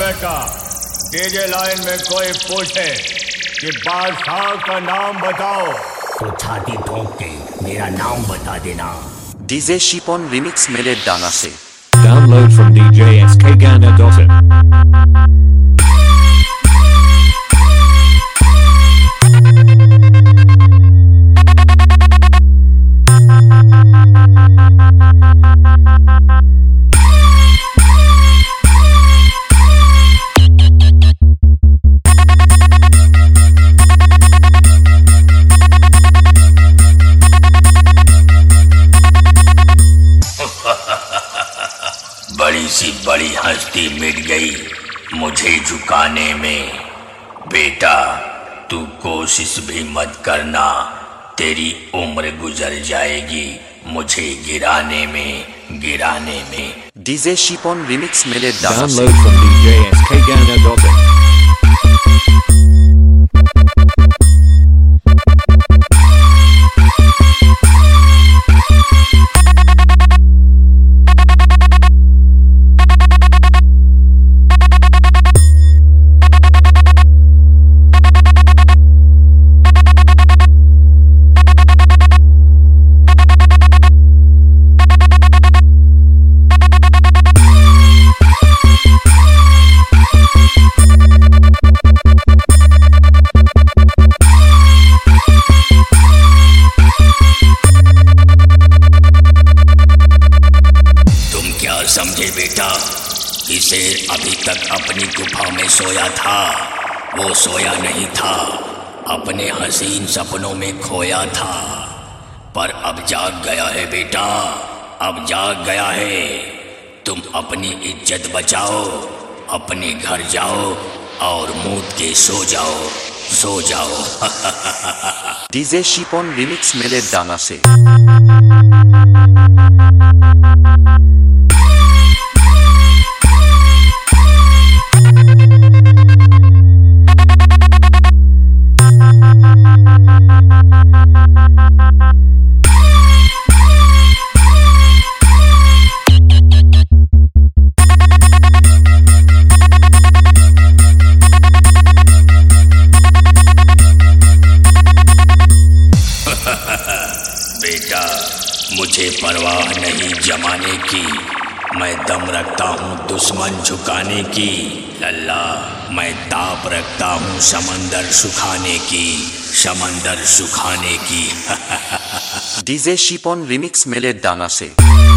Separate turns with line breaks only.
बेटा, DJ line में कोई पूछे कि बादशाह का नाम बताओ
तो छाती ठोक के मेरा नाम बता देना।
डीजे शिपॉन रिमिक्स मेरे दाना से।
Download from djskghana.in।
बड़ी सी बड़ी हस्ती मिट गई मुझे झुकाने में। बेटा तू कोशिश भी मत करना, तेरी उम्र गुजर जाएगी मुझे गिराने में।
डीजे शिपॉन रिमिक्स मेरे दाना से।
Download from djskghana.in।
समझे बेटा कि शेर अभी तक अपनी गुफा में सोया था। वो सोया नहीं था, अपने हसीन सपनों में खोया था, पर अब जाग गया है बेटा, अब जाग गया है। तुम अपनी इज्जत बचाओ, अपने घर जाओ और मूत के सो जाओ।
डीजे शिपॉन रिमिक्स मेरे दाना से।
बेटा मुझे परवाह नहीं जमाने की, मैं दम रखता हूँ दुश्मन झुकाने की। लल्ला मैं ताप रखता हूँ समंदर सुखाने की।
डीजे शिपॉन रिमिक्स मेरे दाना से।